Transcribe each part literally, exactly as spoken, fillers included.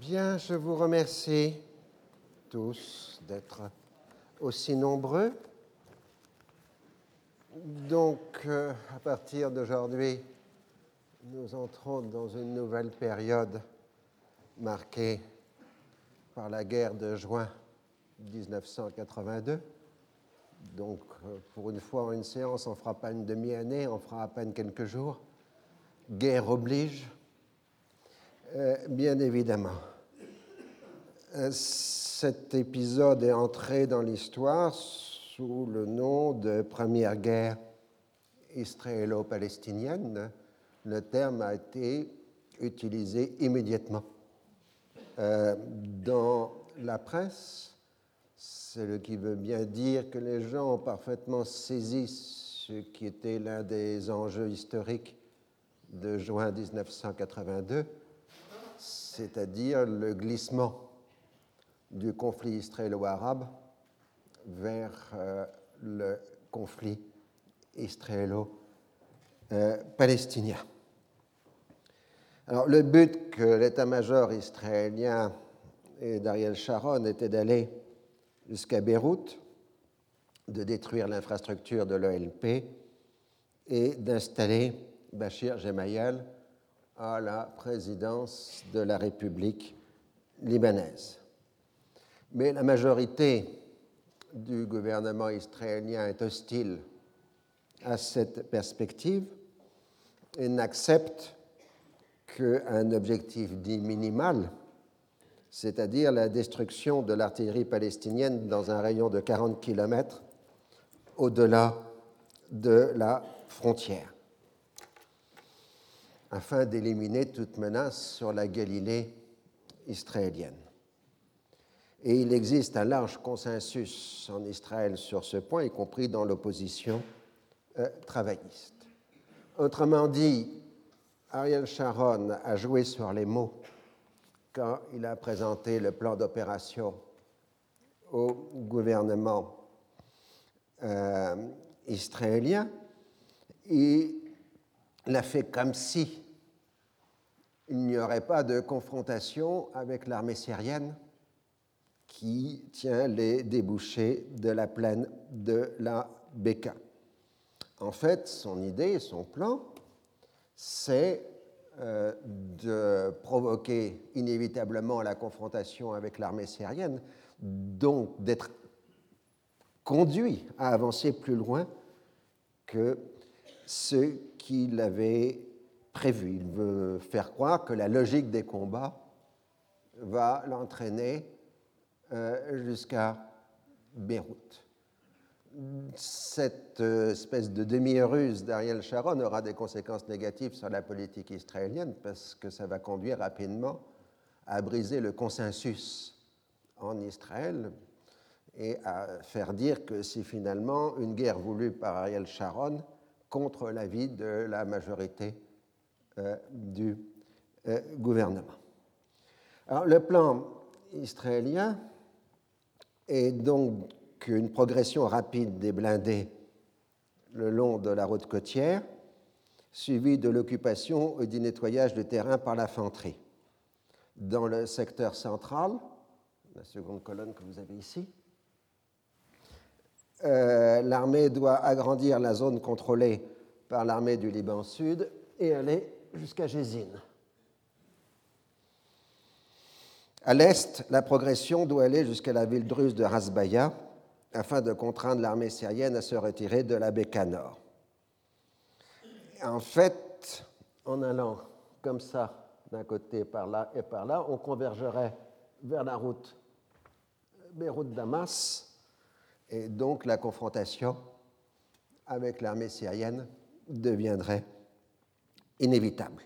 Bien, je vous remercie tous d'être aussi nombreux. Donc, euh, à partir d'aujourd'hui, nous entrons dans une nouvelle période marquée par la guerre de juin mille neuf cent quatre-vingt-deux. Donc, euh, pour une fois, en une séance, on ne fera pas une demi-année, on fera à peine quelques jours. Guerre oblige, euh, bien évidemment. Euh, cet épisode est entré dans l'histoire sous le nom de Première guerre israélo-palestinienne. Le terme a été utilisé immédiatement. Euh, dans la presse, c'est ce qui veut bien dire que les gens ont parfaitement saisi ce qui était l'un des enjeux historiques de juin mille neuf cent quatre-vingt-deux, c'est-à-dire le glissement du conflit israélo-arabe vers euh, le conflit israélo-palestinien. Alors, le but que l'état-major israélien et d'Ariel Sharon était d'aller jusqu'à Beyrouth, de détruire l'infrastructure de l'O L P et d'installer Bachir Gemayel à la présidence de la République libanaise. Mais la majorité du gouvernement israélien est hostile à cette perspective et n'accepte qu'un objectif dit minimal, c'est-à-dire la destruction de l'artillerie palestinienne dans un rayon de quarante kilomètres au-delà de la frontière, afin d'éliminer toute menace sur la Galilée israélienne. Et il existe un large consensus en Israël sur ce point, y compris dans l'opposition euh, travailliste. Autrement dit, Ariel Sharon a joué sur les mots quand il a présenté le plan d'opération au gouvernement euh, israélien. Il l'a fait comme si il n'y aurait pas de confrontation avec l'armée syrienne qui tient les débouchés de la plaine de la Beka. En fait, son idée, son plan, c'est euh, de provoquer inévitablement la confrontation avec l'armée syrienne, donc d'être conduit à avancer plus loin que ce qu'il avait prévu. Il veut faire croire que la logique des combats va l'entraîner euh, jusqu'à Beyrouth. Cette espèce de demi-ruse d'Ariel Sharon aura des conséquences négatives sur la politique israélienne parce que ça va conduire rapidement à briser le consensus en Israël et à faire dire que c'est finalement une guerre voulue par Ariel Sharon contre l'avis de la majorité euh, du euh, gouvernement. Alors, le plan israélien est donc une progression rapide des blindés le long de la route côtière, suivie de l'occupation et du nettoyage de terrain par l'infanterie. Dans le secteur central, la seconde colonne que vous avez ici, euh, l'armée doit agrandir la zone contrôlée par l'armée du Liban Sud et aller jusqu'à Jézine. À l'est, la progression doit aller jusqu'à la ville druze de Hasbaya, afin de contraindre l'armée syrienne à se retirer de la Beka Nord. En fait, en allant comme ça, d'un côté par là et par là, on convergerait vers la route Beyrouth-Damas, et donc la confrontation avec l'armée syrienne deviendrait inévitable.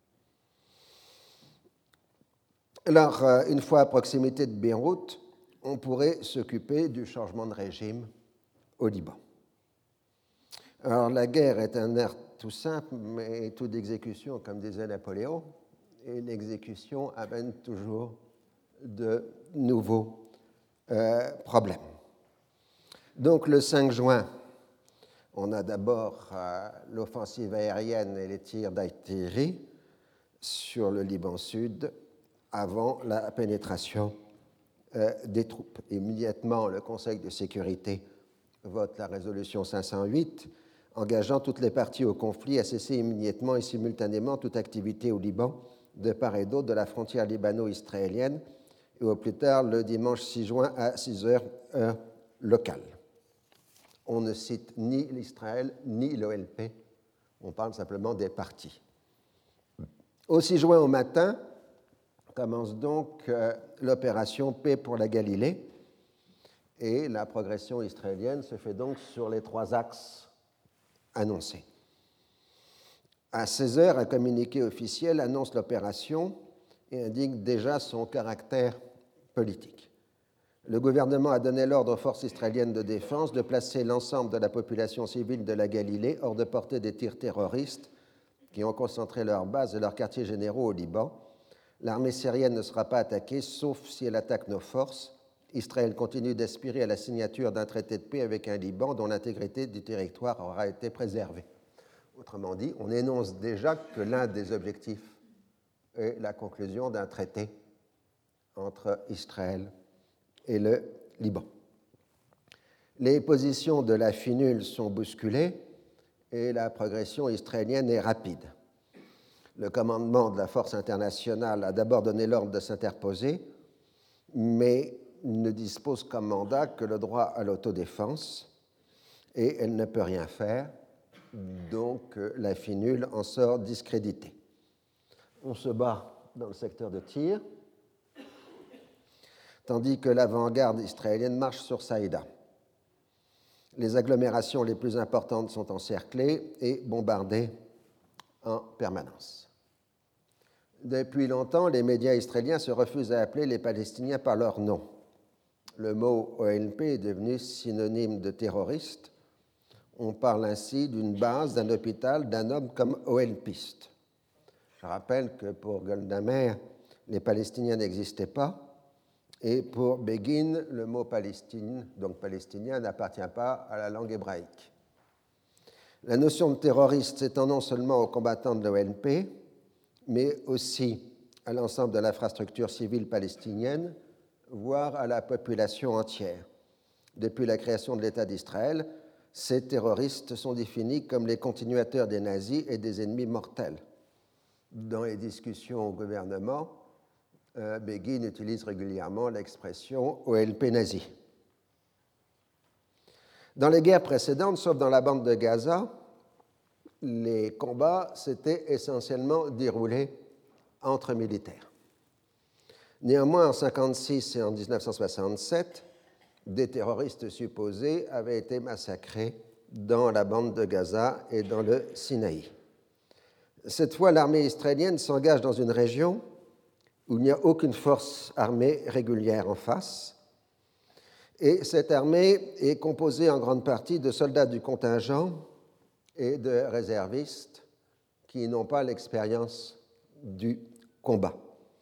Alors, une fois à proximité de Beyrouth, on pourrait s'occuper du changement de régime au Liban. Alors, la guerre est un art tout simple, mais tout d'exécution, comme disait Napoléon, et l'exécution amène toujours de nouveaux euh, problèmes. Donc, le cinq juin, on a d'abord euh, l'offensive aérienne et les tirs d'artillerie sur le Liban Sud avant la pénétration euh, des troupes. Immédiatement, le Conseil de sécurité vote la résolution cinq cent huit, engageant toutes les parties au conflit à cesser immédiatement et simultanément toute activité au Liban, de part et d'autre de la frontière libano-israélienne, et au plus tard le dimanche six juin à six heures, heure locale. On ne cite ni l'Israël ni l'O L P, on parle simplement des parties. Au six juin au matin, commence donc euh, l'opération Paix pour la Galilée, et la progression israélienne se fait donc sur les trois axes annoncés. À seize heures, un communiqué officiel annonce l'opération et indique déjà son caractère politique. Le gouvernement a donné l'ordre aux forces israéliennes de défense de placer l'ensemble de la population civile de la Galilée hors de portée des tirs terroristes qui ont concentré leurs bases et leurs quartiers généraux au Liban. L'armée syrienne ne sera pas attaquée, sauf si elle attaque nos forces. Israël continue d'aspirer à la signature d'un traité de paix avec un Liban dont l'intégrité du territoire aura été préservée. Autrement dit, on énonce déjà que l'un des objectifs est la conclusion d'un traité entre Israël et le Liban. Les positions de la finule sont bousculées et la progression israélienne est rapide. Le commandement de la force internationale a d'abord donné l'ordre de s'interposer, mais ne dispose comme mandat que le droit à l'autodéfense et elle ne peut rien faire, donc la finule en sort discréditée. On se bat dans le secteur de tir, tandis que l'avant-garde israélienne marche sur Saïda. Les agglomérations les plus importantes sont encerclées et bombardées en permanence. Depuis longtemps, les médias israéliens se refusent à appeler les Palestiniens par leur nom. Le mot O L P est devenu synonyme de terroriste. On parle ainsi d'une base, d'un hôpital, d'un homme comme OLPiste. Je rappelle que pour Golda Meir, les Palestiniens n'existaient pas, et pour Begin, le mot Palestine, donc palestinien, n'appartient pas à la langue hébraïque. La notion de terroriste s'étend non seulement aux combattants de l'O L P, mais aussi à l'ensemble de l'infrastructure civile palestinienne, voire à la population entière. Depuis la création de l'État d'Israël, ces terroristes sont définis comme les continuateurs des nazis et des ennemis mortels. Dans les discussions au gouvernement, euh, Begin utilise régulièrement l'expression O L P nazi. Dans les guerres précédentes, sauf dans la bande de Gaza, les combats s'étaient essentiellement déroulés entre militaires. Néanmoins, en mille neuf cent cinquante-six et en mille neuf cent soixante-sept, des terroristes supposés avaient été massacrés dans la bande de Gaza et dans le Sinaï. Cette fois, l'armée israélienne s'engage dans une région où il n'y a aucune force armée régulière en face, et cette armée est composée en grande partie de soldats du contingent et de réservistes qui n'ont pas l'expérience du combat.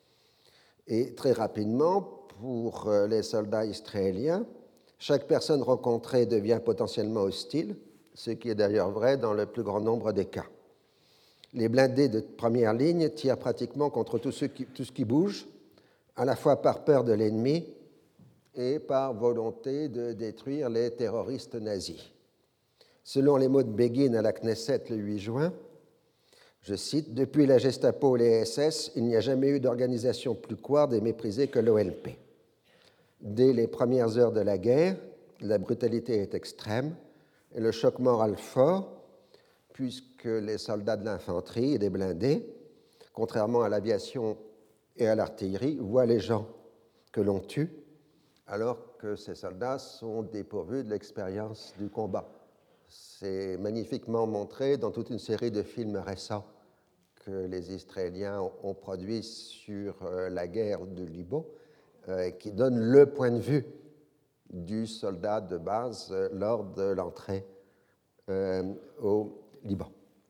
Et très rapidement, pour les soldats israéliens, chaque personne rencontrée devient potentiellement hostile, ce qui est d'ailleurs vrai dans le plus grand nombre des cas. Les blindés de première ligne tirent pratiquement contre tout ce qui, tout ce qui bouge, à la fois par peur de l'ennemi et par volonté de détruire les terroristes nazis. Selon les mots de Begin à la Knesset le huit juin, je cite, « Depuis la Gestapo et les S S, il n'y a jamais eu d'organisation plus couarde et méprisée que l'O L P. Dès les premières heures de la guerre, la brutalité est extrême et le choc moral fort, puisque les soldats de l'infanterie et des blindés, contrairement à l'aviation et à l'artillerie, voient les gens que l'on tue, alors que ces soldats sont dépourvus de l'expérience du combat. » C'est magnifiquement montré dans toute une série de films récents que les Israéliens ont produits sur la guerre du Liban, euh, qui donnent le point de vue du soldat de base euh, lors de l'entrée euh, au Liban.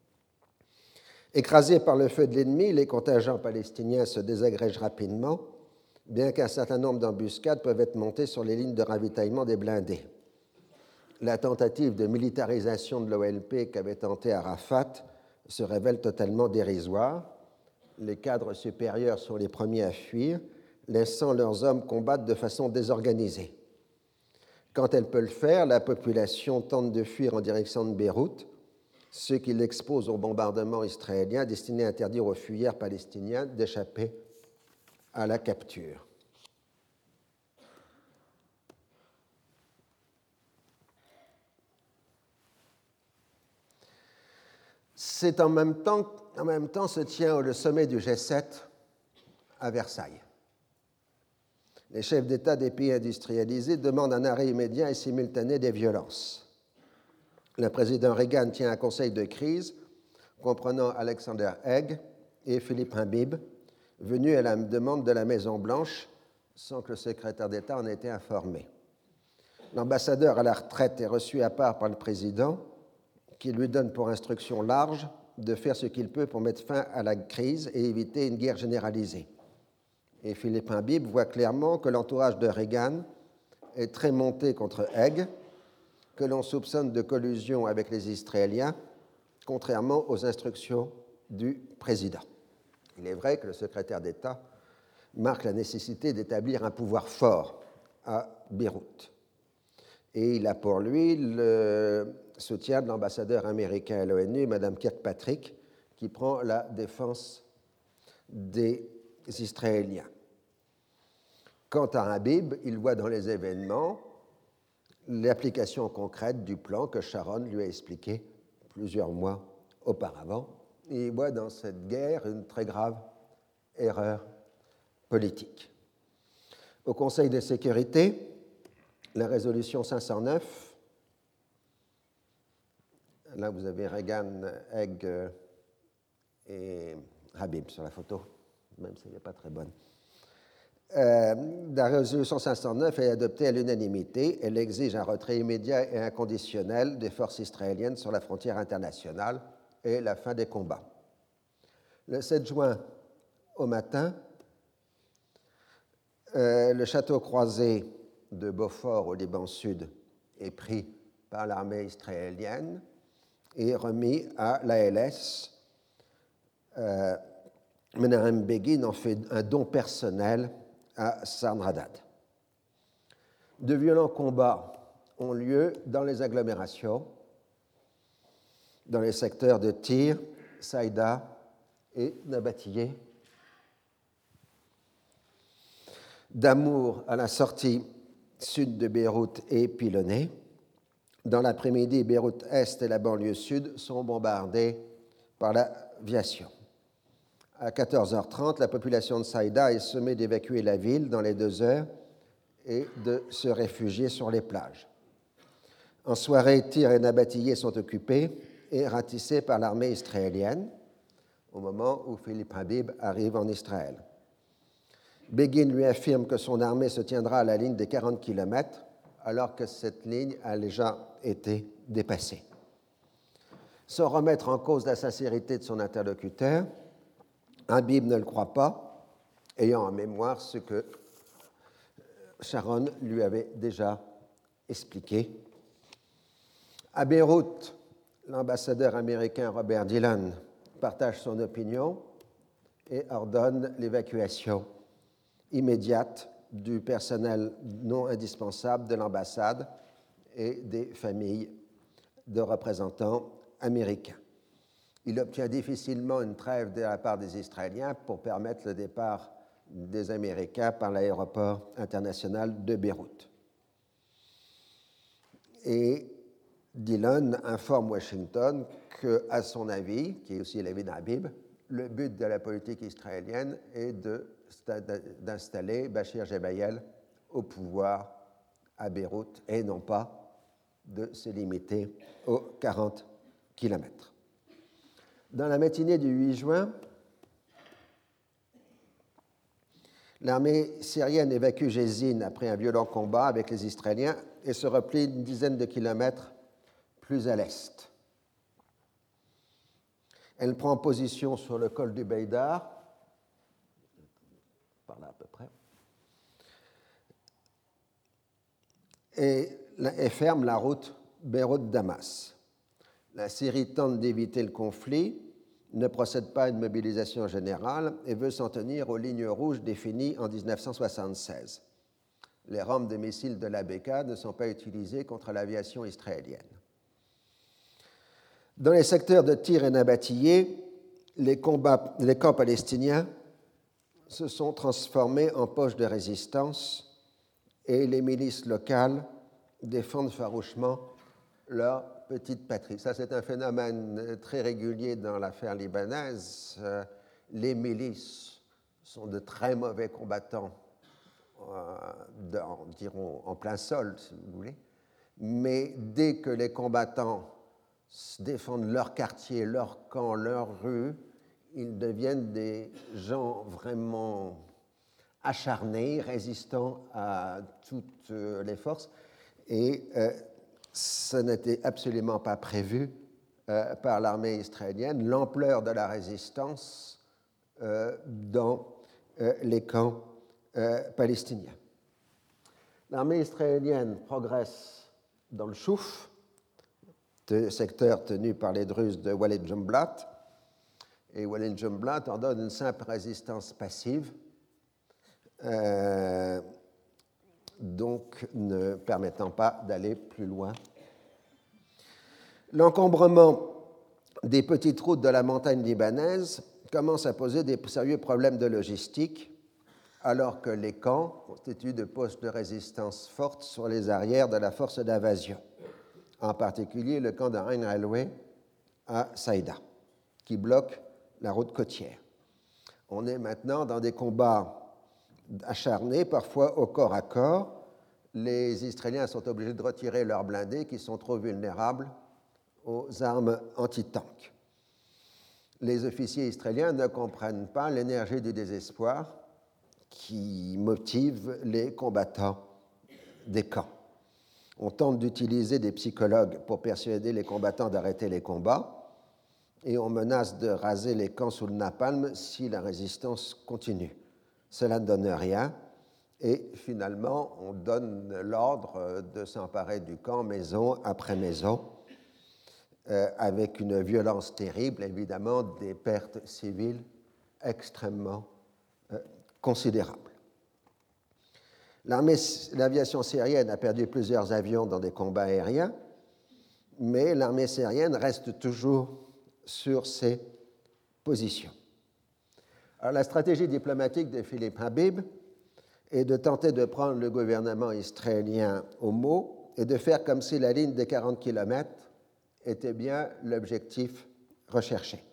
Écrasés par le feu de l'ennemi, les contingents palestiniens se désagrègent rapidement, bien qu'un certain nombre d'embuscades peuvent être montées sur les lignes de ravitaillement des blindés. La tentative de militarisation de l'O L P qu'avait tenté Arafat se révèle totalement dérisoire. Les cadres supérieurs sont les premiers à fuir, laissant leurs hommes combattre de façon désorganisée. Quand elle peut le faire, la population tente de fuir en direction de Beyrouth, ce qui l'expose au bombardement israélien destiné à interdire aux fuyards palestiniens d'échapper à la capture. C'est en même temps, en même temps se tient le sommet du G sept à Versailles. Les chefs d'État des pays industrialisés demandent un arrêt immédiat et simultané des violences. Le président Reagan tient un conseil de crise comprenant Alexander Haig et Philippe Habib, venus à la demande de la Maison-Blanche sans que le secrétaire d'État en ait été informé. L'ambassadeur à la retraite est reçu à part par le président, qui lui donne pour instruction large de faire ce qu'il peut pour mettre fin à la crise et éviter une guerre généralisée. Et Philippe Habib voit clairement que l'entourage de Reagan est très monté contre Haig, que l'on soupçonne de collusion avec les Israéliens, contrairement aux instructions du président. Il est vrai que le secrétaire d'État marque la nécessité d'établir un pouvoir fort à Beyrouth. Et il a pour lui le soutien de l'ambassadeur américain à l'ONU, Mme Kirkpatrick, qui prend la défense des Israéliens. Quant à Habib, il voit dans les événements l'application concrète du plan que Sharon lui a expliqué plusieurs mois auparavant. Et il voit dans cette guerre une très grave erreur politique. Au Conseil de sécurité, la résolution cinq cent neuf, là vous avez Reagan, Haig et Habib sur la photo, même si elle n'est pas très bonne. Euh, la résolution cinq cent neuf est adoptée à l'unanimité. Elle exige un retrait immédiat et inconditionnel des forces israéliennes sur la frontière internationale et la fin des combats. Le sept juin au matin, euh, le château croisé de Beaufort au Liban Sud est pris par l'armée israélienne et remis à l'A L S. Euh, Menahem Begin en fait un don personnel à Sarnradad. De violents combats ont lieu dans les agglomérations, dans les secteurs de Tyr, Saïda et Nabatillé. Damour, à la sortie sud de Beyrouth, est pilonné. Dans l'après-midi, Beyrouth-Est et la banlieue sud sont bombardées par l'aviation. À quatorze heures trente, la population de Saïda est sommée d'évacuer la ville dans les deux heures et de se réfugier sur les plages. En soirée, Tyr et Nabatillé sont occupés et ratissés par l'armée israélienne au moment où Philippe Habib arrive en Israël. Begin lui affirme que son armée se tiendra à la ligne des quarante kilomètres, alors que cette ligne a déjà été dépassée. Sans remettre en cause la sincérité de son interlocuteur, Habib ne le croit pas, ayant en mémoire ce que Sharon lui avait déjà expliqué. À Beyrouth, l'ambassadeur américain Robert Dillon partage son opinion et ordonne l'évacuation immédiate du personnel non indispensable de l'ambassade et des familles de représentants américains. Il obtient difficilement une trêve de la part des Israéliens pour permettre le départ des Américains par l'aéroport international de Beyrouth. Et Dillon informe Washington que, à son avis, qui est aussi l'avis d'Habib, le but de la politique israélienne est de, d'installer Bachir Gemayel au pouvoir à Beyrouth et non pas de se limiter aux quarante kilomètres. Dans la matinée du huit juin, l'armée syrienne évacue Jezine après un violent combat avec les Israéliens et se replie une dizaine de kilomètres plus à l'est. Elle prend position sur le col du Beidar, par là à peu près, et, et ferme la route Beyrouth-Damas. La Syrie tente d'éviter le conflit, ne procède pas à une mobilisation générale et veut s'en tenir aux lignes rouges définies en mille neuf cent soixante-seize. Les rampes de missiles de l'A B K ne sont pas utilisées contre l'aviation israélienne. Dans les secteurs de Tyr et Nabatillé, les, combats, les camps palestiniens se sont transformés en poches de résistance et les milices locales défendent farouchement leur petite patrie. Ça, c'est un phénomène très régulier dans l'affaire libanaise. Les milices sont de très mauvais combattants, euh, dans, dirons, en plein sol, si vous voulez, mais dès que les combattants défendent leur quartier, leur camp, leur rue, ils deviennent des gens vraiment acharnés, résistants à toutes les forces. Et euh, ce n'était absolument pas prévu euh, par l'armée israélienne, l'ampleur de la résistance euh, dans euh, les camps euh, palestiniens. L'armée israélienne progresse dans le Chouf, secteur tenu par les Druzes de Walid Jumblat, et Walid Jumblat en donne une simple résistance passive, euh, donc ne permettant pas d'aller plus loin. L'encombrement des petites routes de la montagne libanaise commence à poser des sérieux problèmes de logistique, alors que les camps constituent de postes de résistance fortes sur les arrières de la force d'invasion, en particulier le camp de Ain Alway à Saïda, qui bloque la route côtière. On est maintenant dans des combats acharnés, parfois au corps à corps. Les Israéliens sont obligés de retirer leurs blindés qui sont trop vulnérables aux armes anti-tanks. Les officiers israéliens ne comprennent pas l'énergie du désespoir qui motive les combattants des camps. On tente d'utiliser des psychologues pour persuader les combattants d'arrêter les combats et on menace de raser les camps sous le napalm si la résistance continue. Cela ne donne rien et finalement on donne l'ordre de s'emparer du camp maison après maison euh, avec une violence terrible, évidemment des pertes civiles extrêmement euh, considérables. L'armée, l'aviation syrienne a perdu plusieurs avions dans des combats aériens, mais l'armée syrienne reste toujours sur ses positions. Alors, la stratégie diplomatique de Philippe Habib est de tenter de prendre le gouvernement israélien au mot et de faire comme si la ligne des quarante kilomètres était bien l'objectif recherché.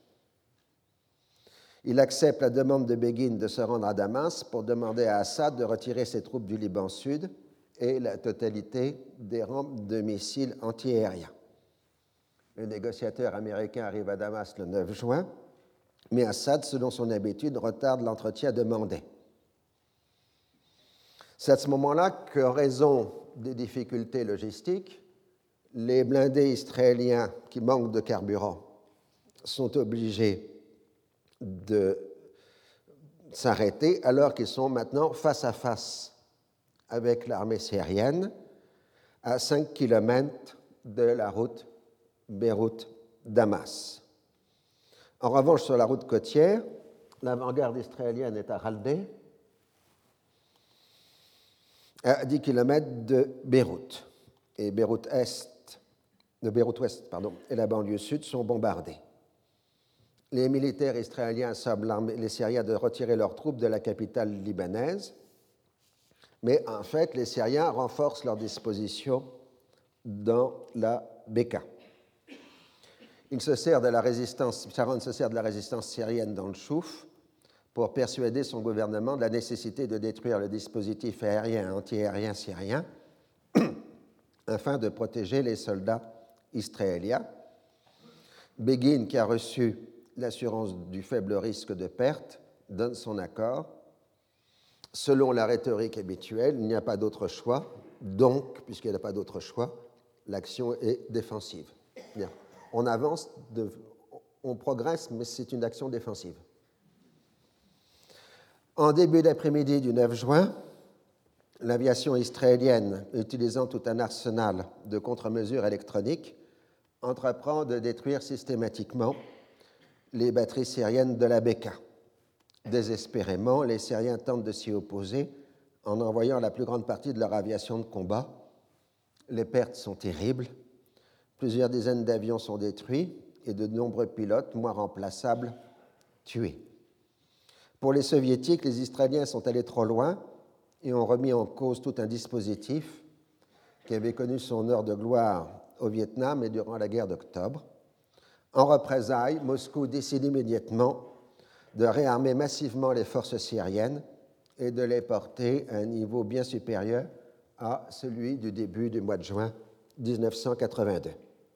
Il accepte la demande de Begin de se rendre à Damas pour demander à Assad de retirer ses troupes du Liban Sud et la totalité des rampes de missiles antiaériens. Le négociateur américain arrive à Damas le neuf juin, mais Assad, selon son habitude, retarde l'entretien demandé. C'est à ce moment-là qu'en raison des difficultés logistiques, les blindés israéliens qui manquent de carburant sont obligés de s'arrêter alors qu'ils sont maintenant face à face avec l'armée syrienne à cinq kilomètres de la route Beyrouth-Damas. En revanche, sur la route côtière, l'avant-garde israélienne est à Raldé, à dix kilomètres de Beyrouth. Et Beyrouth-Est, de Beyrouth-Ouest, pardon, et la banlieue sud sont bombardées. Les militaires israéliens somment les Syriens de retirer leurs troupes de la capitale libanaise, mais en fait, les Syriens renforcent leur disposition dans la Beka. Il se sert de la résistance, Sharon se sert de la résistance syrienne dans le Chouf pour persuader son gouvernement de la nécessité de détruire le dispositif aérien antiaérien syrien afin de protéger les soldats israéliens. Begin, qui a reçu l'assurance du faible risque de perte, donne son accord. Selon la rhétorique habituelle, il n'y a pas d'autre choix, donc, puisqu'il n'y a pas d'autre choix, l'action est défensive. Bien. On avance, de, on progresse, mais c'est une action défensive. En début d'après-midi du neuf juin, l'aviation israélienne, utilisant tout un arsenal de contre-mesures électroniques, entreprend de détruire systématiquement les batteries syriennes de la Beka. Désespérément, les Syriens tentent de s'y opposer en envoyant la plus grande partie de leur aviation de combat. Les pertes sont terribles. Plusieurs dizaines d'avions sont détruits et de nombreux pilotes, moins remplaçables, tués. Pour les Soviétiques, les Israéliens sont allés trop loin et ont remis en cause tout un dispositif qui avait connu son heure de gloire au Vietnam et durant la guerre d'octobre. En représailles, Moscou décide immédiatement de réarmer massivement les forces syriennes et de les porter à un niveau bien supérieur à celui du début du mois de juin mille neuf cent quatre-vingt-deux.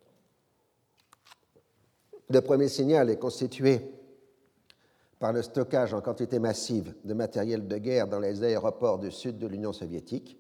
Le premier signal est constitué par le stockage en quantité massive de matériel de guerre dans les aéroports du sud de l'Union soviétique,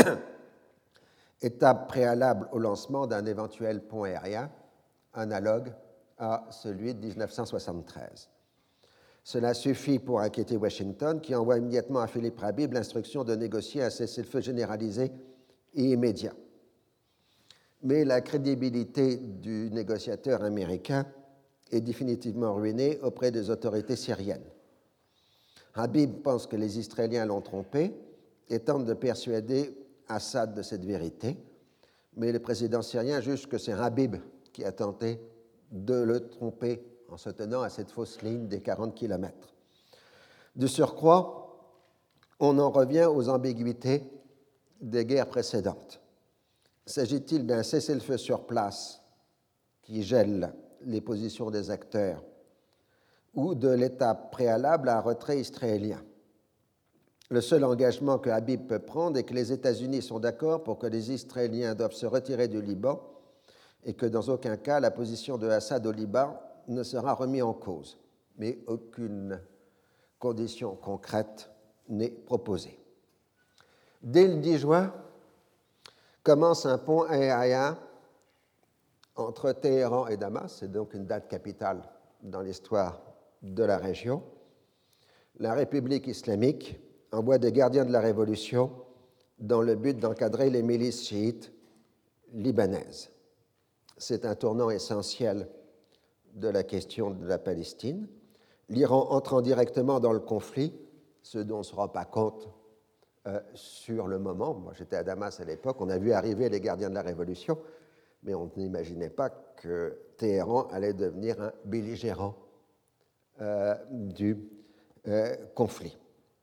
étape préalable au lancement d'un éventuel pont aérien analogue à celui de mille neuf cent soixante-treize. Cela suffit pour inquiéter Washington, qui envoie immédiatement à Philippe Rabib l'instruction de négocier un cessez-le-feu généralisé et immédiat. Mais la crédibilité du négociateur américain est définitivement ruinée auprès des autorités syriennes. Rabib pense que les Israéliens l'ont trompé et tente de persuader Assad de cette vérité, mais le président syrien juge que c'est Rabib qui a tenté de le tromper en se tenant à cette fausse ligne des quarante kilomètres. De surcroît, on en revient aux ambiguïtés des guerres précédentes. S'agit-il d'un cessez-le-feu sur place qui gèle les positions des acteurs ou de l'étape préalable à un retrait israélien? Le seul engagement que Habib peut prendre est que les États-Unis sont d'accord pour que les Israéliens doivent se retirer du Liban et que dans aucun cas la position de Assad au Liban ne sera remise en cause. Mais aucune condition concrète n'est proposée. Dès le dix juin, commence un pont aérien entre Téhéran et Damas, c'est donc une date capitale dans l'histoire de la région. La République islamique envoie des gardiens de la Révolution dans le but d'encadrer les milices chiites libanaises. C'est un tournant essentiel de la question de la Palestine. L'Iran entrant directement dans le conflit, ce dont on ne se rend pas compte euh, sur le moment. Moi, j'étais à Damas à l'époque, on a vu arriver les gardiens de la Révolution, mais on n'imaginait pas que Téhéran allait devenir un belligérant euh, du euh, conflit.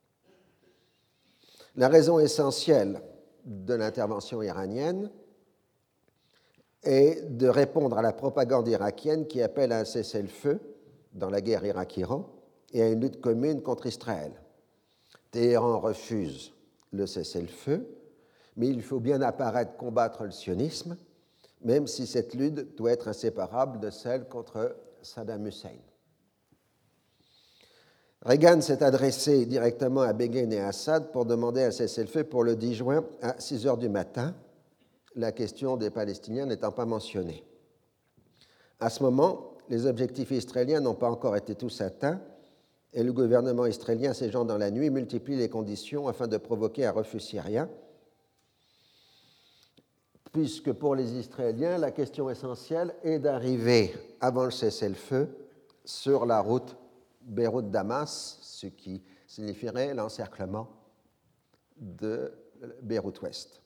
La raison essentielle de l'intervention iranienne est de répondre à la propagande irakienne qui appelle à un cessez-le-feu dans la guerre Irak-Iran et à une lutte commune contre Israël. Téhéran refuse le cessez-le-feu, mais il faut bien apparaître combattre le sionisme, même si cette lutte doit être inséparable de celle contre Saddam Hussein. Reagan s'est adressé directement à Begin et à Assad pour demander un cessez-le-feu pour le dix juin à six heures du matin, la question des Palestiniens n'étant pas mentionnée. À ce moment, les objectifs israéliens n'ont pas encore été tous atteints et le gouvernement israélien, ségeant dans la nuit, multiplie les conditions afin de provoquer un refus syrien, puisque pour les Israéliens, la question essentielle est d'arriver avant le cessez-le-feu sur la route Beyrouth-Damas, ce qui signifierait l'encerclement de Beyrouth-Ouest.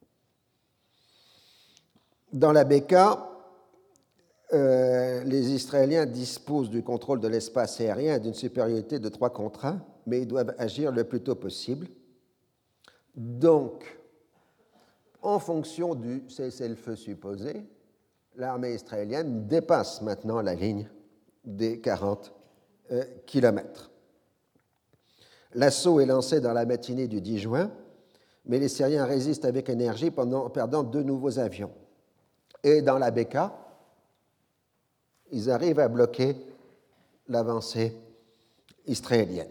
Dans la Beka, euh, les Israéliens disposent du contrôle de l'espace aérien et d'une supériorité de trois contre un, mais ils doivent agir le plus tôt possible. Donc, en fonction du cessez-le-feu supposé, l'armée israélienne dépasse maintenant la ligne des quarante euh, kilomètres. L'assaut est lancé dans la matinée du dix juin, mais les Syriens résistent avec énergie pendant, en perdant deux nouveaux avions. Et dans la Beka, ils arrivent à bloquer l'avancée israélienne.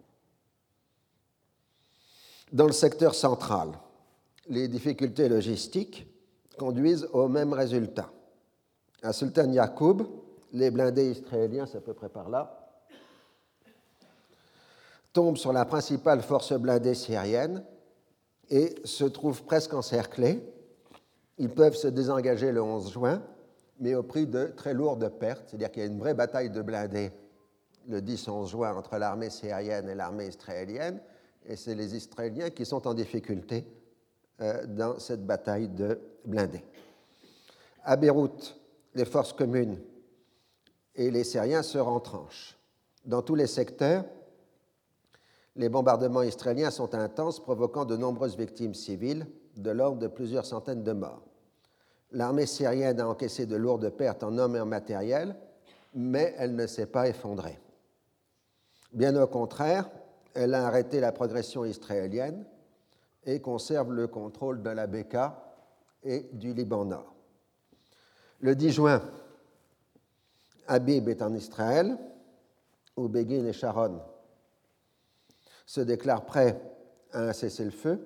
Dans le secteur central, les difficultés logistiques conduisent au même résultat. À Sultan Yaqub, les blindés israéliens, c'est à peu près par là, tombent sur la principale force blindée syrienne et se trouvent presque encerclés. Ils peuvent se désengager le onze juin, mais au prix de très lourdes pertes. C'est-à-dire qu'il y a une vraie bataille de blindés le dix onze juin entre l'armée syrienne et l'armée israélienne, et c'est les Israéliens qui sont en difficulté euh, dans cette bataille de blindés. À Beyrouth, les forces communes et les Syriens se retranchent. Dans tous les secteurs, les bombardements israéliens sont intenses, provoquant de nombreuses victimes civiles, de l'ordre de plusieurs centaines de morts. L'armée syrienne a encaissé de lourdes pertes en hommes et en matériel, mais elle ne s'est pas effondrée. Bien au contraire, elle a arrêté la progression israélienne et conserve le contrôle de la Bekaa et du Liban Nord. Le dix juin, Habib est en Israël, où Begin et Sharon se déclarent prêts à un cessez-le-feu.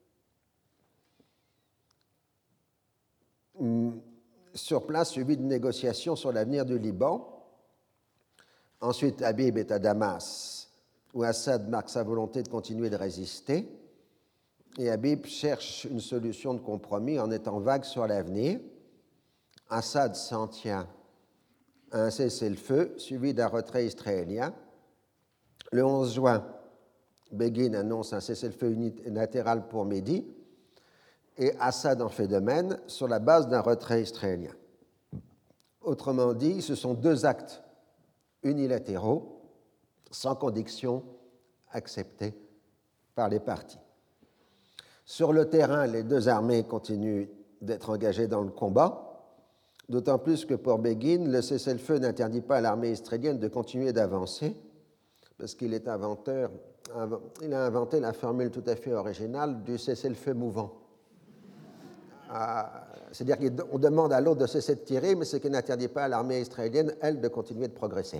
Sur place, suivi de négociations sur l'avenir du Liban. Ensuite, Habib est à Damas, où Assad marque sa volonté de continuer de résister. Et Habib cherche une solution de compromis en étant vague sur l'avenir. Assad s'en tient à un cessez-le-feu, suivi d'un retrait israélien. Le onze juin, Begin annonce un cessez-le-feu unilatéral pour Midi, et Assad en fait de même sur la base d'un retrait israélien. Autrement dit, ce sont deux actes unilatéraux, sans condition acceptée par les parties. Sur le terrain, les deux armées continuent d'être engagées dans le combat, d'autant plus que pour Begin, le cessez-le-feu n'interdit pas à l'armée israélienne de continuer d'avancer, parce qu'il est inventeur, il a inventé la formule tout à fait originale du cessez-le-feu mouvant. C'est-à-dire qu'on demande à l'autre de cesser de tirer, mais ce qui n'interdit pas à l'armée israélienne, elle, de continuer de progresser.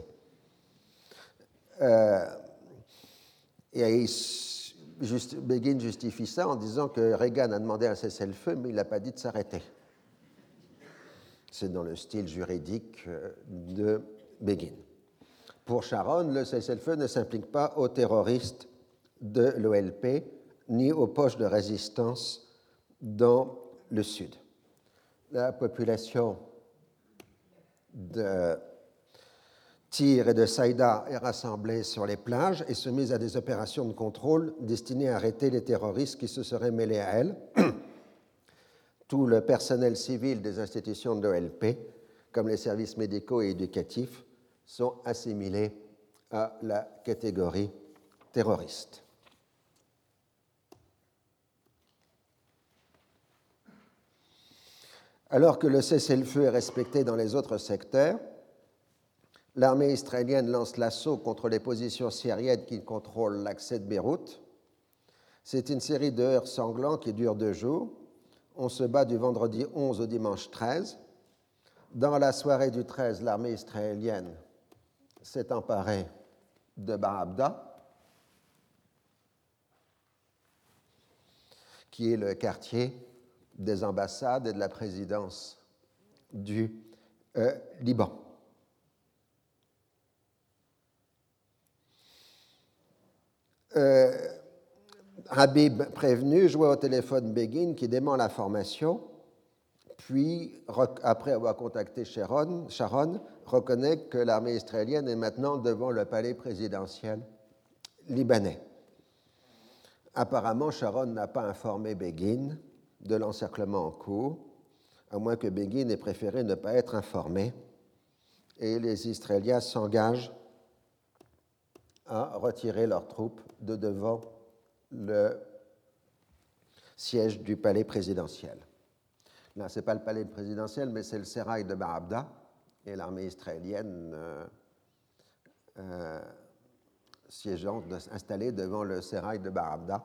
Euh, et just, Begin justifie ça en disant que Reagan a demandé un cessez-le-feu, mais il n'a pas dit de s'arrêter. C'est dans le style juridique de Begin. Pour Sharon, le cessez-le-feu ne s'implique pas aux terroristes de l'O L P ni aux poches de résistance dans le sud. La population de Tyr et de Saïda est rassemblée sur les plages et soumise à des opérations de contrôle destinées à arrêter les terroristes qui se seraient mêlés à elle. Tout le personnel civil des institutions de l'O L P, comme les services médicaux et éducatifs, sont assimilés à la catégorie terroriste. Alors que le cessez-le-feu est respecté dans les autres secteurs, l'armée israélienne lance l'assaut contre les positions syriennes qui contrôlent l'accès de Beyrouth. C'est une série de heurts sanglants qui dure deux jours. On se bat du vendredi onze au dimanche treize. Dans la soirée du treize, l'armée israélienne s'est emparée de Barabda, qui est le quartier des ambassades et de la présidence du euh, Liban. Euh, Habib, prévenu, jouait au téléphone Begin qui dément l'information, puis, après avoir contacté Sharon, Sharon, reconnaît que l'armée israélienne est maintenant devant le palais présidentiel libanais. Apparemment, Sharon n'a pas informé Begin de l'encerclement en cours, à moins que Begin ait préféré ne pas être informé, et les Israéliens s'engagent à retirer leurs troupes de devant le siège du palais présidentiel. Là, ce n'est pas le palais présidentiel, mais c'est le sérail de Barabda, et l'armée israélienne euh, euh, siégeant, installée devant le sérail de Barabda.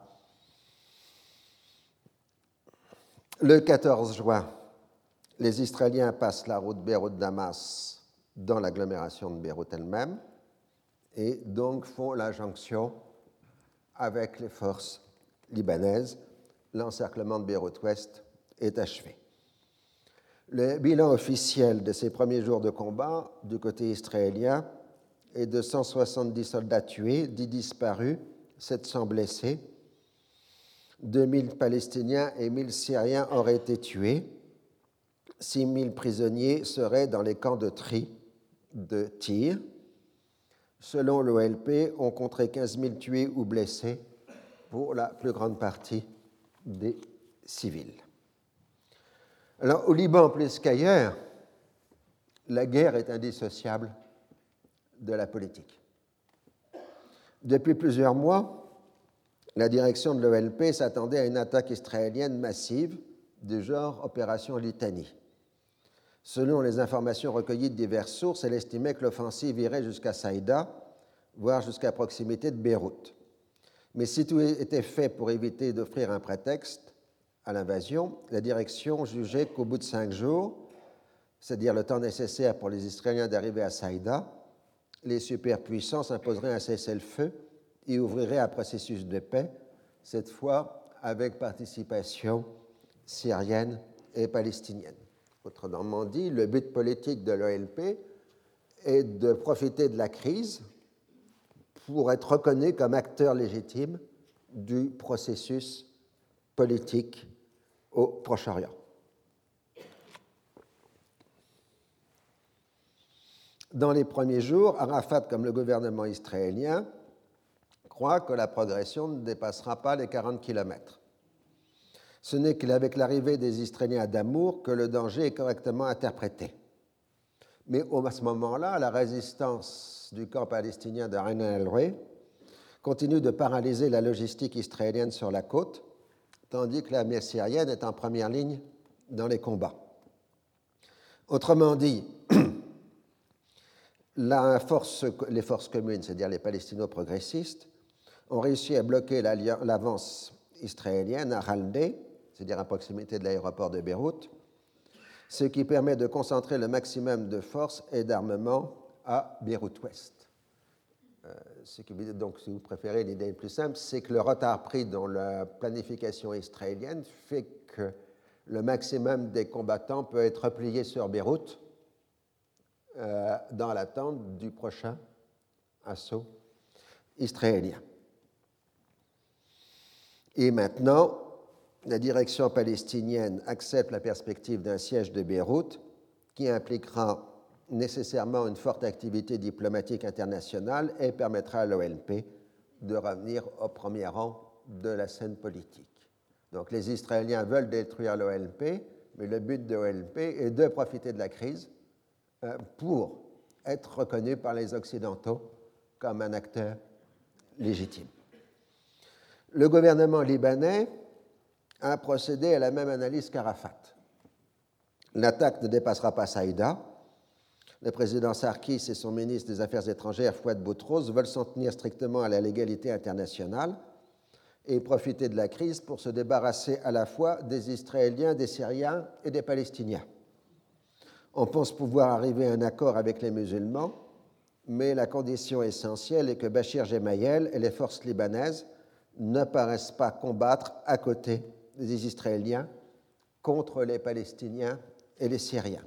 Le quatorze juin, les Israéliens passent la route Beyrouth-Damas dans l'agglomération de Beyrouth elle-même et donc font la jonction avec les forces libanaises. L'encerclement de Beyrouth-Ouest est achevé. Le bilan officiel de ces premiers jours de combat du côté israélien est de cent soixante-dix soldats tués, dix disparus, sept cents blessés. deux mille Palestiniens et mille Syriens auraient été tués. six mille prisonniers seraient dans les camps de tri de Tyr. Selon l'O L P, on compterait quinze mille tués ou blessés, pour la plus grande partie des civils. Alors, au Liban, plus qu'ailleurs, la guerre est indissociable de la politique. Depuis plusieurs mois, la direction de l'O L P s'attendait à une attaque israélienne massive du genre Opération Litanie. Selon les informations recueillies de diverses sources, elle estimait que l'offensive irait jusqu'à Saïda, voire jusqu'à proximité de Beyrouth. Mais si tout était fait pour éviter d'offrir un prétexte à l'invasion, la direction jugeait qu'au bout de cinq jours, c'est-à-dire le temps nécessaire pour les Israéliens d'arriver à Saïda, les superpuissances imposeraient un cessez-le-feu et ouvriraient un processus de paix, cette fois avec participation syrienne et palestinienne. Autrement dit, le but politique de l'O L P est de profiter de la crise pour être reconnu comme acteur légitime du processus politique au Proche-Orient. Dans les premiers jours, Arafat, comme le gouvernement israélien, croit que la progression ne dépassera pas les quarante kilomètres. Ce n'est qu'avec l'arrivée des Israéliens à Damour que le danger est correctement interprété. Mais à ce moment-là, la résistance du camp palestinien de Ain el-Roi continue de paralyser la logistique israélienne sur la côte, tandis que l'armée syrienne est en première ligne dans les combats. Autrement dit, la force, les forces communes, c'est-à-dire les palestino-progressistes, ont réussi à bloquer l'avance israélienne à Raldé, c'est-à-dire à proximité de l'aéroport de Beyrouth, ce qui permet de concentrer le maximum de forces et d'armement à Beyrouth-Ouest. Euh, ce qui, donc, si vous préférez, l'idée plus simple, c'est que le retard pris dans la planification israélienne fait que le maximum des combattants peut être replié sur Beyrouth euh, dans l'attente du prochain assaut israélien. Et maintenant, la direction palestinienne accepte la perspective d'un siège de Beyrouth qui impliquera nécessairement une forte activité diplomatique internationale et permettra à l'O L P de revenir au premier rang de la scène politique. Donc les Israéliens veulent détruire l'O L P, mais le but de l'O L P est de profiter de la crise pour être reconnu par les Occidentaux comme un acteur légitime. Le gouvernement libanais a procédé à la même analyse qu'Arafat. L'attaque ne dépassera pas Saïda. Le président Sarkis et son ministre des Affaires étrangères, Fouad Boutros, veulent s'en tenir strictement à la légalité internationale et profiter de la crise pour se débarrasser à la fois des Israéliens, des Syriens et des Palestiniens. On pense pouvoir arriver à un accord avec les musulmans, mais la condition essentielle est que Bachir Gemayel et les forces libanaises ne paraissent pas combattre à côté des Israéliens contre les Palestiniens et les Syriens.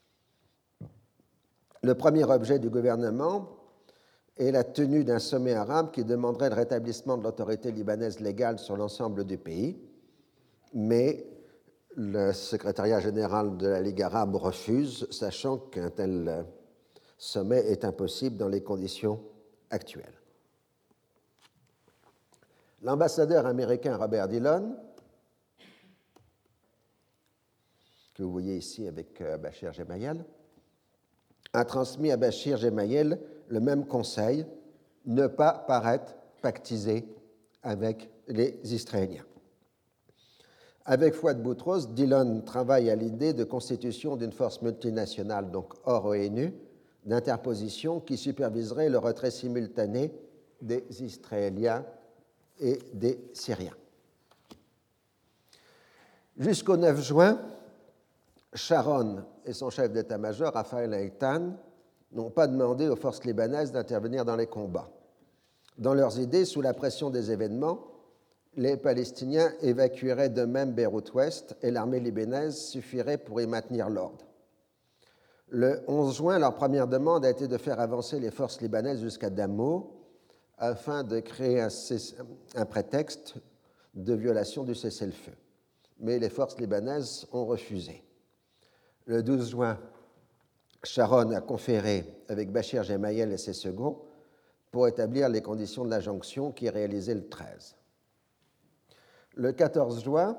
Le premier objet du gouvernement est la tenue d'un sommet arabe qui demanderait le rétablissement de l'autorité libanaise légale sur l'ensemble du pays, mais le secrétariat général de la Ligue arabe refuse, sachant qu'un tel sommet est impossible dans les conditions actuelles. L'ambassadeur américain Robert Dillon, que vous voyez ici avec Bachir Gemayel, a transmis à Bachir Gemayel le même conseil, ne pas paraître pactisé avec les Israéliens. Avec Fouad Boutros, Dillon travaille à l'idée de constitution d'une force multinationale, donc hors O N U, d'interposition qui superviserait le retrait simultané des Israéliens et des Syriens. Jusqu'au neuf juin, Sharon et son chef d'état-major, Raphaël Eitan, n'ont pas demandé aux forces libanaises d'intervenir dans les combats. Dans leurs idées, sous la pression des événements, les Palestiniens évacueraient d'eux-mêmes Beyrouth-Ouest et l'armée libanaise suffirait pour y maintenir l'ordre. Le onze juin, leur première demande a été de faire avancer les forces libanaises jusqu'à Damour afin de créer un, un prétexte de violation du cessez-le-feu. Mais les forces libanaises ont refusé. Le douze juin, Sharon a conféré avec Bachir Gemayel et ses seconds pour établir les conditions de la jonction qui est réalisée le treize. Le quatorze juin,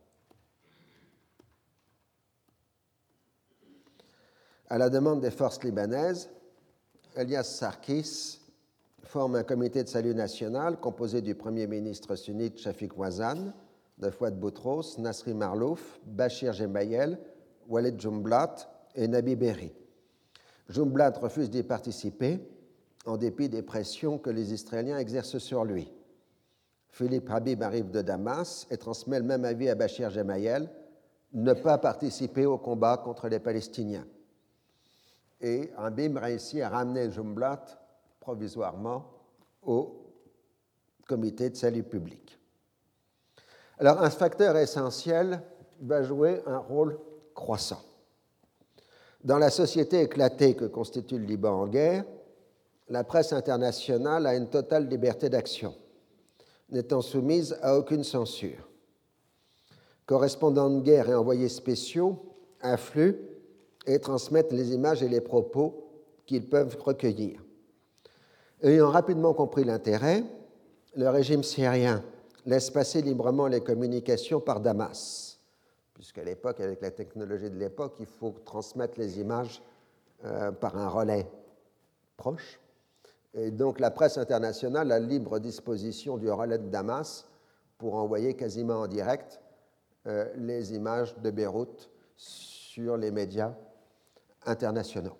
à la demande des forces libanaises, Elias Sarkis forme un comité de salut national composé du premier ministre sunnite Shafiq Wazan, de Fouad Boutros, Nasri Marlouf, Bachir Gemayel, Walid Jumblat et Nabi Berri. Jumblat refuse d'y participer en dépit des pressions que les Israéliens exercent sur lui. Philippe Habib arrive de Damas et transmet le même avis à Bachir Gemayel, ne pas participer au combat contre les Palestiniens. Et Habib réussit à ramener Jumblat provisoirement au comité de salut public. Alors, un facteur essentiel va jouer un rôle croissant. Dans la société éclatée que constitue le Liban en guerre, la presse internationale a une totale liberté d'action, n'étant soumise à aucune censure. Correspondants de guerre et envoyés spéciaux affluent et transmettent les images et les propos qu'ils peuvent recueillir. Ayant rapidement compris l'intérêt, le régime syrien laisse passer librement les communications par Damas, puisqu'à l'époque, avec la technologie de l'époque, il faut transmettre les images euh, par un relais proche. Et donc la presse internationale a libre disposition du relais de Damas pour envoyer quasiment en direct euh, les images de Beyrouth sur les médias internationaux.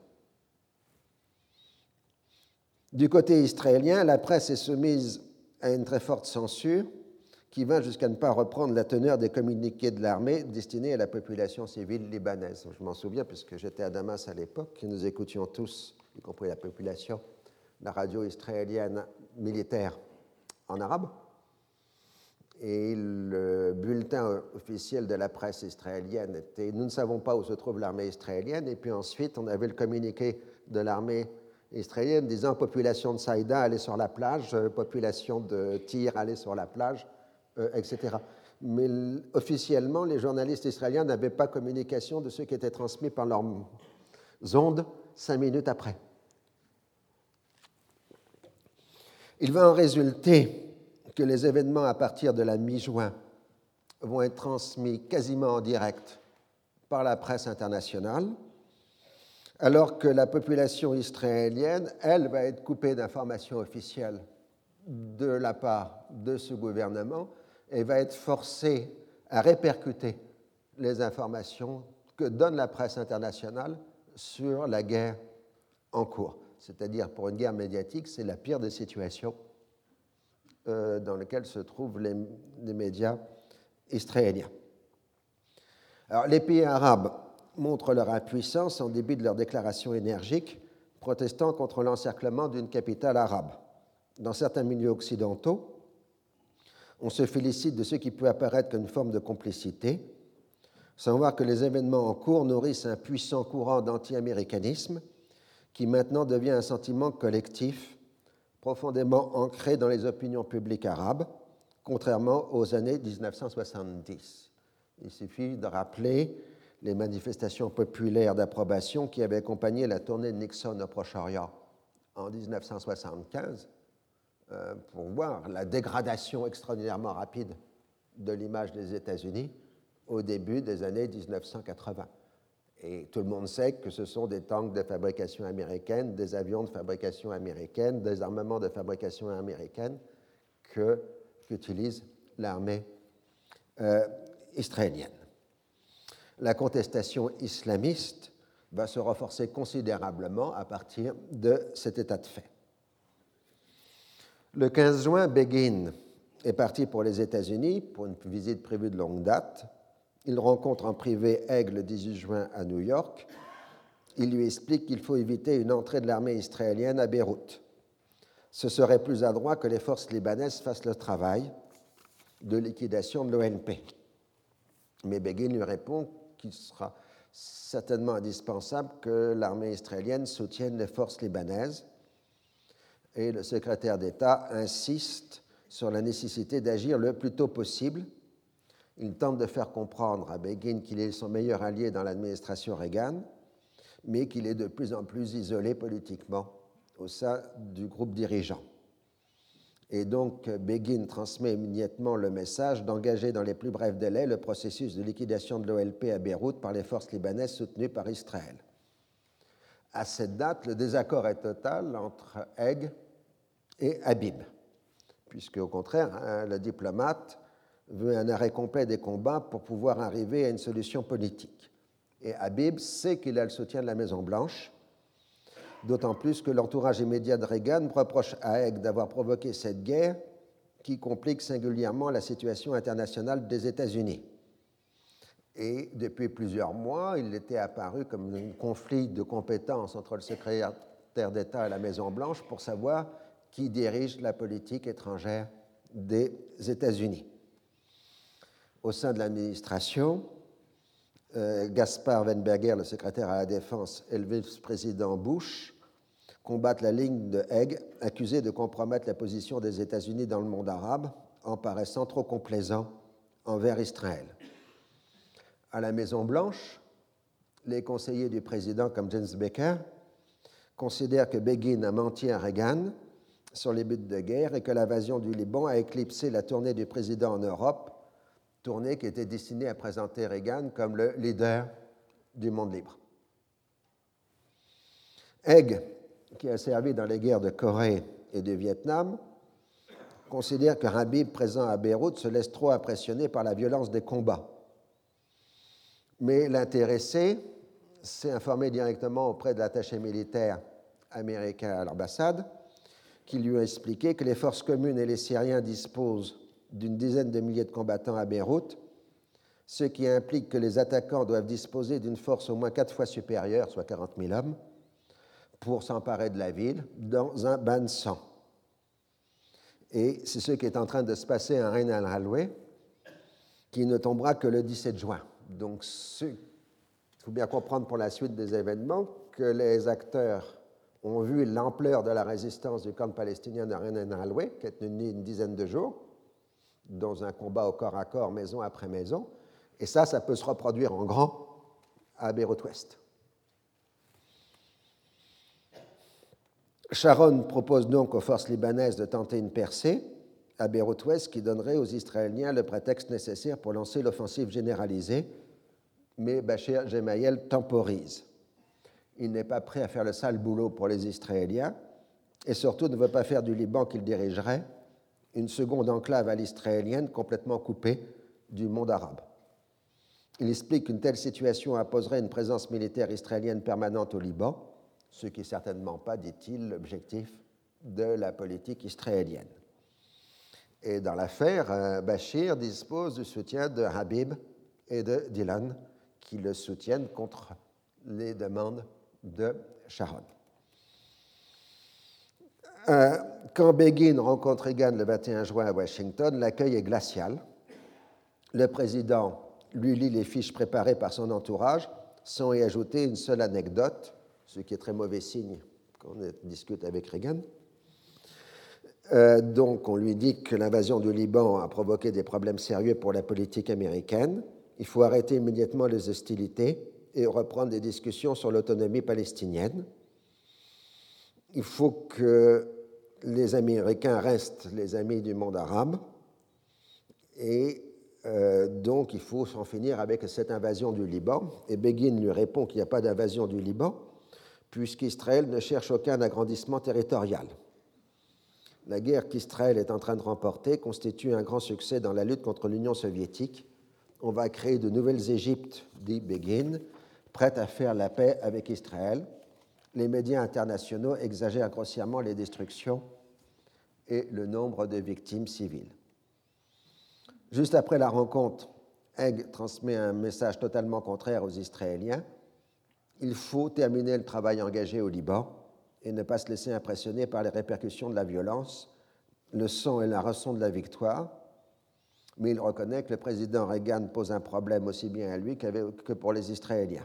Du côté israélien, la presse est soumise à une très forte censure qui va jusqu'à ne pas reprendre la teneur des communiqués de l'armée destinés à la population civile libanaise. Je m'en souviens puisque j'étais à Damas à l'époque et nous écoutions tous, y compris la population, la radio israélienne militaire en arabe. Et le bulletin officiel de la presse israélienne était « Nous ne savons pas où se trouve l'armée israélienne ». Et puis ensuite, on avait le communiqué de l'armée israélienne disant « Population de Saïda, allez sur la plage »,« Population de Tyr, allez sur la plage », euh, et cetera. Mais officiellement, les journalistes israéliens n'avaient pas communication de ce qui était transmis par leurs ondes cinq minutes après. Il va en résulter que les événements à partir de la mi-juin vont être transmis quasiment en direct par la presse internationale, alors que la population israélienne, elle, va être coupée d'informations officielles de la part de ce gouvernement et va être forcée à répercuter les informations que donne la presse internationale sur la guerre en cours. C'est-à-dire, pour une guerre médiatique, c'est la pire des situations euh, dans lesquelles se trouvent les, les médias israéliens. Alors, les pays arabes montrent leur impuissance en dépit de leurs déclarations énergiques protestant contre l'encerclement d'une capitale arabe. Dans certains milieux occidentaux, on se félicite de ce qui peut apparaître comme une forme de complicité, sans voir que les événements en cours nourrissent un puissant courant d'anti-américanisme qui maintenant devient un sentiment collectif profondément ancré dans les opinions publiques arabes, contrairement aux années dix-neuf cent soixante-dix. Il suffit de rappeler les manifestations populaires d'approbation qui avaient accompagné la tournée de Nixon au Proche-Orient en dix-neuf cent soixante-quinze, euh, pour voir la dégradation extraordinairement rapide de l'image des États-Unis au début des années dix-neuf cent quatre-vingts. Et tout le monde sait que ce sont des tanks de fabrication américaine, des avions de fabrication américaine, des armements de fabrication américaine que, qu'utilise l'armée euh, israélienne. La contestation islamiste va se renforcer considérablement à partir de cet état de fait. Le quinze juin, Begin est parti pour les États-Unis pour une visite prévue de longue date. Il rencontre en privé Haig le dix-huit juin à New York. Il lui explique qu'il faut éviter une entrée de l'armée israélienne à Beyrouth. Ce serait plus adroit que les forces libanaises fassent le travail de liquidation de l'O L P. Mais Begin lui répond qu'il sera certainement indispensable que l'armée israélienne soutienne les forces libanaises. Et le secrétaire d'État insiste sur la nécessité d'agir le plus tôt possible. Il tente de faire comprendre à Begin qu'il est son meilleur allié dans l'administration Reagan, mais qu'il est de plus en plus isolé politiquement au sein du groupe dirigeant. Et donc, Begin transmet immédiatement le message d'engager dans les plus brefs délais le processus de liquidation de l'O L P à Beyrouth par les forces libanaises soutenues par Israël. À cette date, le désaccord est total entre Haig et Habib, puisque, au contraire, le diplomate veut un arrêt complet des combats pour pouvoir arriver à une solution politique. Et Habib sait qu'il a le soutien de la Maison-Blanche, d'autant plus que l'entourage immédiat de Reagan reproche à Haig d'avoir provoqué cette guerre qui complique singulièrement la situation internationale des États-Unis. Et depuis plusieurs mois, il était apparu comme un conflit de compétences entre le secrétaire d'État et la Maison-Blanche pour savoir qui dirige la politique étrangère des États-Unis. Au sein de l'administration, euh, Gaspard Weinberger, le secrétaire à la Défense, et le vice-président Bush combattent la ligne de Haig, accusé de compromettre la position des États-Unis dans le monde arabe en paraissant trop complaisant envers Israël. À la Maison-Blanche, les conseillers du président, comme James Baker, considèrent que Begin a menti à Reagan sur les buts de guerre et que l'invasion du Liban a éclipsé la tournée du président en Europe, tournée qui était destinée à présenter Reagan comme le leader du monde libre. Haig, qui a servi dans les guerres de Corée et du Vietnam, considère que Habib, présent à Beyrouth, se laisse trop impressionner par la violence des combats. Mais l'intéressé s'est informé directement auprès de l'attaché militaire américain à l'ambassade, qui lui a expliqué que les forces communes et les Syriens disposent d'une dizaine de milliers de combattants à Beyrouth, ce qui implique que les attaquants doivent disposer d'une force au moins quatre fois supérieure, soit quarante mille hommes, pour s'emparer de la ville dans un bain de sang. Et c'est ce qui est en train de se passer à Ain al-Halwe, qui ne tombera que le dix-sept juin. Donc, il faut bien comprendre pour la suite des événements que les acteurs ont vu l'ampleur de la résistance du camp palestinien de Ain al-Halwe, qui est tenu une dizaine de jours, dans un combat au corps à corps, maison après maison. Et ça, ça peut se reproduire en grand à Beyrouth-Ouest. Sharon propose donc aux forces libanaises de tenter une percée à Beyrouth-Ouest qui donnerait aux Israéliens le prétexte nécessaire pour lancer l'offensive généralisée, mais Bachir Gemayel temporise. Il n'est pas prêt à faire le sale boulot pour les Israéliens et surtout ne veut pas faire du Liban qu'il dirigerait une seconde enclave à l'israélienne complètement coupée du monde arabe. Il explique qu'une telle situation imposerait une présence militaire israélienne permanente au Liban, ce qui n'est certainement pas, dit-il, l'objectif de la politique israélienne. Et dans l'affaire, Bachir dispose du soutien de Habib et de Dylan, qui le soutiennent contre les demandes de Sharon. Euh, quand Begin rencontre Reagan le vingt et un juin à Washington, l'accueil est glacial. Le président lui lit les fiches préparées par son entourage sans y ajouter une seule anecdote, ce qui est très mauvais signe quand on discute avec Reagan. Euh, donc, on lui dit que l'invasion du Liban a provoqué des problèmes sérieux pour la politique américaine. Il faut arrêter immédiatement les hostilités et reprendre des discussions sur l'autonomie palestinienne. Il faut que les Américains restent les amis du monde arabe et euh, donc il faut s'en finir avec cette invasion du Liban. Et Begin lui répond qu'il n'y a pas d'invasion du Liban puisqu'Israël ne cherche aucun agrandissement territorial. La guerre qu'Israël est en train de remporter constitue un grand succès dans la lutte contre l'Union soviétique. On va créer de nouvelles Égyptes, dit Begin, prêtes à faire la paix avec Israël. Les médias internationaux exagèrent grossièrement les destructions et le nombre de victimes civiles. Juste après la rencontre, Haig transmet un message totalement contraire aux Israéliens. Il faut terminer le travail engagé au Liban et ne pas se laisser impressionner par les répercussions de la violence. Le sang est la rançon de la victoire, mais il reconnaît que le président Reagan pose un problème aussi bien à lui que pour les Israéliens.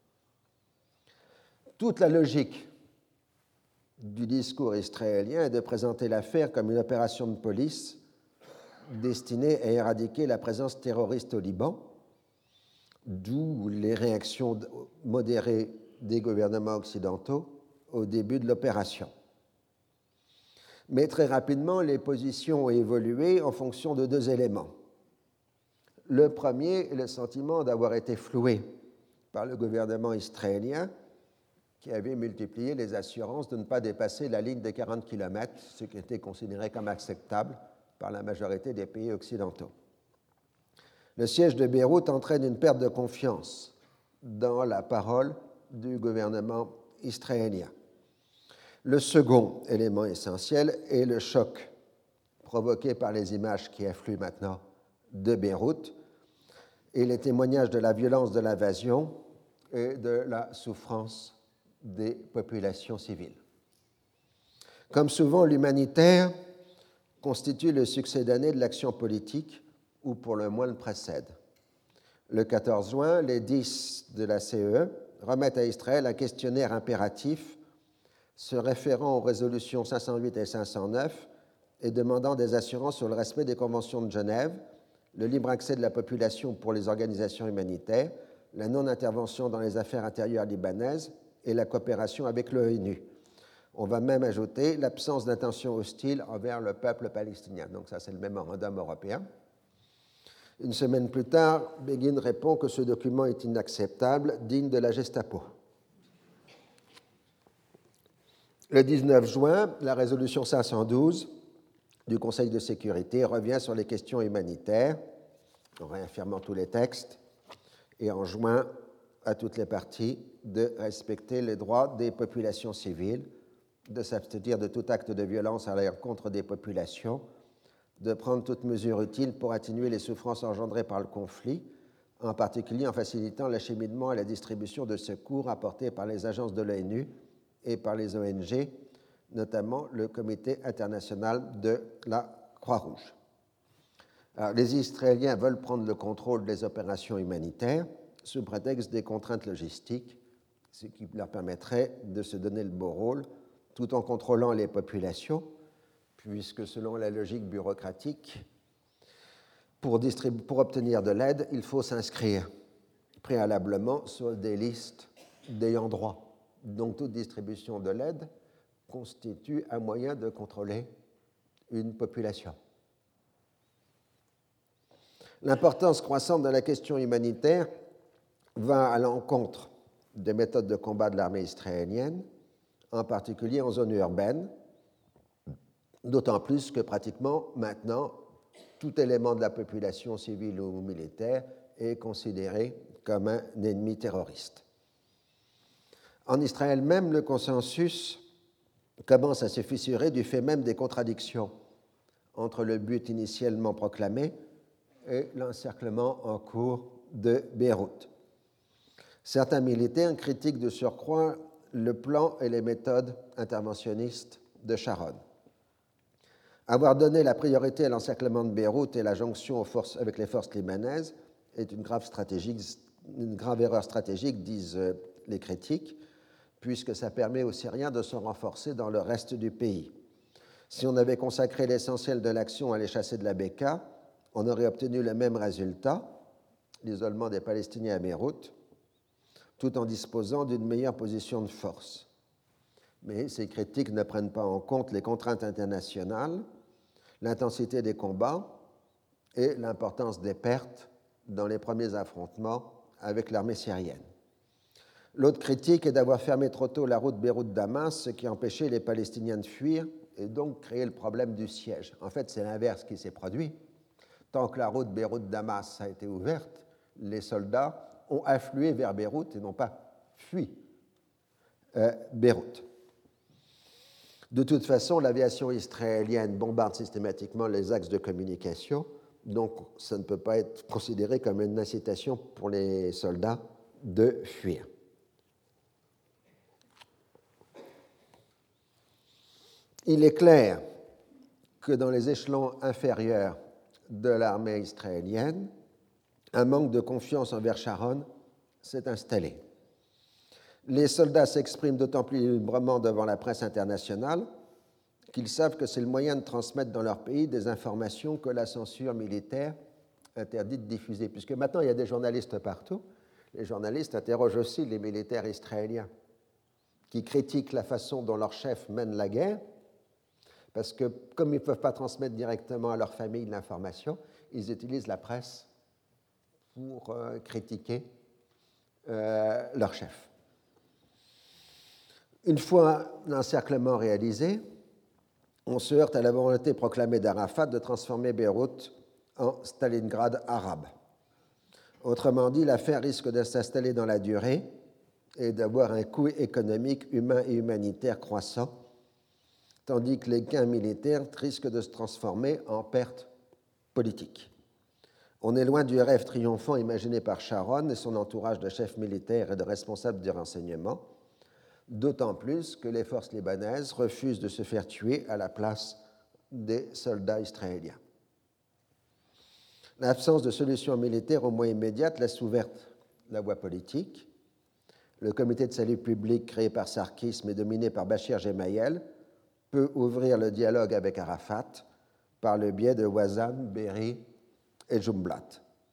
Toute la logique du discours israélien est de présenter l'affaire comme une opération de police destiné à éradiquer la présence terroriste au Liban, d'où les réactions modérées des gouvernements occidentaux au début de l'opération. Mais très rapidement, les positions ont évolué en fonction de deux éléments. Le premier est le sentiment d'avoir été floué par le gouvernement israélien qui avait multiplié les assurances de ne pas dépasser la ligne des quarante kilomètres, ce qui était considéré comme acceptable par la majorité des pays occidentaux. Le siège de Beyrouth entraîne une perte de confiance dans la parole du gouvernement israélien. Le second élément essentiel est le choc provoqué par les images qui affluent maintenant de Beyrouth et les témoignages de la violence de l'invasion et de la souffrance des populations civiles. Comme souvent, l'humanitaire constitue le succédané de l'action politique, ou pour le moins le précède. Le quatorze juin, les dix de la C E E remettent à Israël un questionnaire impératif se référant aux résolutions cinq cent huit et cinq cent neuf et demandant des assurances sur le respect des conventions de Genève, le libre accès de la population pour les organisations humanitaires, la non-intervention dans les affaires intérieures libanaises et la coopération avec l'ONU. On va même ajouter l'absence d'intention hostile envers le peuple palestinien. Donc ça, c'est le mémorandum européen. Une semaine plus tard, Begin répond que ce document est inacceptable, digne de la Gestapo. Le dix-neuf juin, la résolution cinq cent douze du Conseil de sécurité revient sur les questions humanitaires, en réaffirmant tous les textes, et enjoint à toutes les parties de respecter les droits des populations civiles, de s'abstenir de tout acte de violence à l'encontre des populations, de prendre toute mesure utile pour atténuer les souffrances engendrées par le conflit, en particulier en facilitant l'acheminement et la distribution de secours apportés par les agences de l'ONU et par les O N G, notamment le Comité international de la Croix-Rouge. Alors, les Israéliens veulent prendre le contrôle des opérations humanitaires sous prétexte des contraintes logistiques, ce qui leur permettrait de se donner le beau rôle tout en contrôlant les populations, puisque selon la logique bureaucratique, pour, distribu- pour obtenir de l'aide, il faut s'inscrire préalablement sur des listes d'ayants droit. Donc toute distribution de l'aide constitue un moyen de contrôler une population. L'importance croissante de la question humanitaire va à l'encontre des méthodes de combat de l'armée israélienne, en particulier en zone urbaine, d'autant plus que pratiquement maintenant, tout élément de la population civile ou militaire est considéré comme un ennemi terroriste. En Israël même, le consensus commence à se fissurer du fait même des contradictions entre le but initialement proclamé et l'encerclement en cours de Beyrouth. Certains militaires critiquent de surcroît le plan et les méthodes interventionnistes de Sharon. Avoir donné la priorité à l'encerclement de Beyrouth et la jonction aux forces, avec les forces libanaises est une grave, une grave erreur stratégique, disent les critiques, puisque ça permet aux Syriens de se renforcer dans le reste du pays. Si on avait consacré l'essentiel de l'action à les chasser de la Beka, on aurait obtenu le même résultat, l'isolement des Palestiniens à Beyrouth, tout en disposant d'une meilleure position de force. Mais ces critiques ne prennent pas en compte les contraintes internationales, l'intensité des combats et l'importance des pertes dans les premiers affrontements avec l'armée syrienne. L'autre critique est d'avoir fermé trop tôt la route Beyrouth-Damas, ce qui empêchait les Palestiniens de fuir et donc créé le problème du siège. En fait, c'est l'inverse qui s'est produit. Tant que la route Beyrouth-Damas a été ouverte, les soldats ont afflué vers Beyrouth et n'ont pas fui euh, Beyrouth. De toute façon, l'aviation israélienne bombarde systématiquement les axes de communication, donc ça ne peut pas être considéré comme une incitation pour les soldats de fuir. Il est clair que dans les échelons inférieurs de l'armée israélienne, un manque de confiance envers Sharon s'est installé. Les soldats s'expriment d'autant plus librement devant la presse internationale qu'ils savent que c'est le moyen de transmettre dans leur pays des informations que la censure militaire interdit de diffuser. Puisque maintenant, il y a des journalistes partout. Les journalistes interrogent aussi les militaires israéliens qui critiquent la façon dont leurs chefs mènent la guerre, parce que comme ils ne peuvent pas transmettre directement à leur famille l'information, ils utilisent la presse pour euh, critiquer euh, leur chef. Une fois l'encerclement réalisé, on se heurte à la volonté proclamée d'Arafat de transformer Beyrouth en Stalingrad arabe. Autrement dit, l'affaire risque de s'installer dans la durée et d'avoir un coût économique, humain et humanitaire croissant, tandis que les gains militaires risquent de se transformer en pertes politiques. On est loin du rêve triomphant imaginé par Sharon et son entourage de chefs militaires et de responsables du renseignement, d'autant plus que les forces libanaises refusent de se faire tuer à la place des soldats israéliens. L'absence de solution militaire au moins immédiate laisse ouverte la voie politique. Le comité de salut public créé par Sarkis mais dominé par Bachir Gemayel peut ouvrir le dialogue avec Arafat par le biais de Ouazzane, Berry et Jumblat.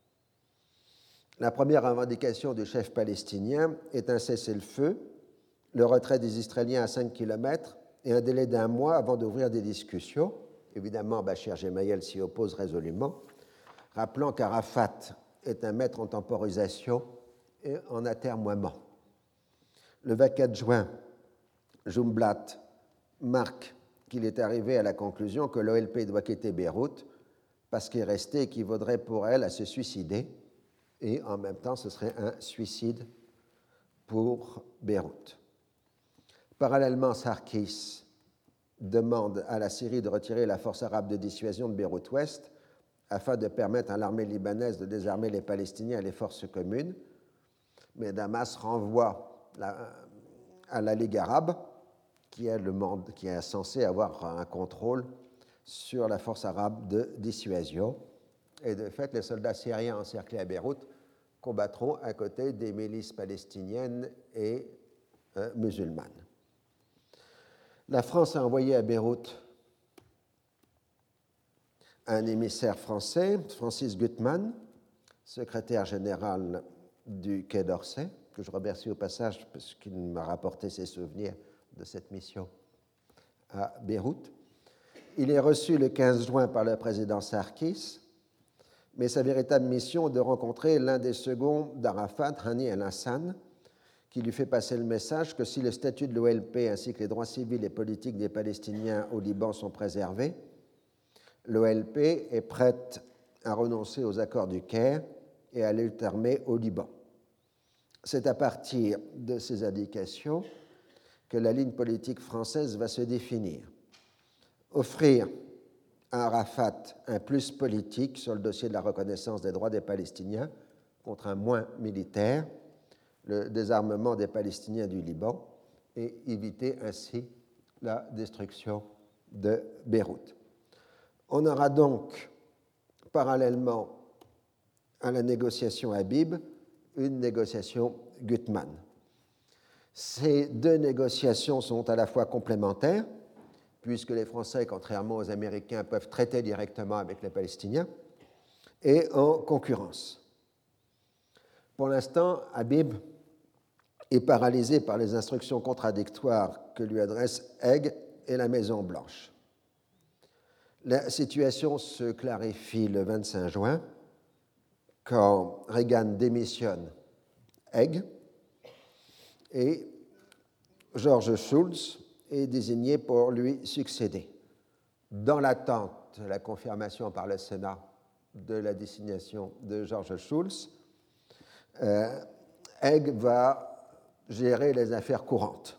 La première revendication du chef palestinien est un cessez-le-feu, le retrait des Israéliens à cinq kilomètres et un délai d'un mois avant d'ouvrir des discussions. Évidemment, Bachir Gemayel s'y oppose résolument, rappelant qu'Arafat est un maître en temporisation et en atermoiement. Le vingt-quatre juin, Jumblat marque qu'il est arrivé à la conclusion que l'O L P doit quitter Beyrouth parce qu'il restait équivaudrait pour elle à se suicider, et en même temps ce serait un suicide pour Beyrouth. Parallèlement, Sarkis demande à la Syrie de retirer la force arabe de dissuasion de Beyrouth-Ouest afin de permettre à l'armée libanaise de désarmer les Palestiniens et les forces communes. Mais Damas renvoie la, à la Ligue arabe, qui est, le monde, qui est censé avoir un contrôle sur la force arabe de dissuasion. Et de fait, les soldats syriens encerclés à Beyrouth combattront à côté des milices palestiniennes et euh, musulmanes. La France a envoyé à Beyrouth un émissaire français, Francis Gutmann, secrétaire général du Quai d'Orsay, que je remercie au passage parce qu'il m'a rapporté ses souvenirs de cette mission à Beyrouth. Il est reçu le quinze juin par le président Sarkis, mais sa véritable mission est de rencontrer l'un des seconds d'Arafat, Hani el-Hassan, qui lui fait passer le message que si le statut de l'O L P ainsi que les droits civils et politiques des Palestiniens au Liban sont préservés, l'O L P est prête à renoncer aux accords du Caire et à lutte armée au Liban. C'est à partir de ces indications que la ligne politique française va se définir. Offrir à Arafat un plus politique sur le dossier de la reconnaissance des droits des Palestiniens contre un moins militaire, le désarmement des Palestiniens du Liban, et éviter ainsi la destruction de Beyrouth. On aura donc, parallèlement à la négociation Habib, une négociation Gutmann. Ces deux négociations sont à la fois complémentaires, puisque les Français, contrairement aux Américains, peuvent traiter directement avec les Palestiniens, et en concurrence. Pour l'instant, Habib est paralysé par les instructions contradictoires que lui adressent Haig et la Maison-Blanche. La situation se clarifie le vingt-cinq juin, quand Reagan démissionne Haig et George Shultz est désigné pour lui succéder. Dans l'attente de la confirmation par le Sénat de la désignation de George Shultz, euh, Haig va gérer les affaires courantes.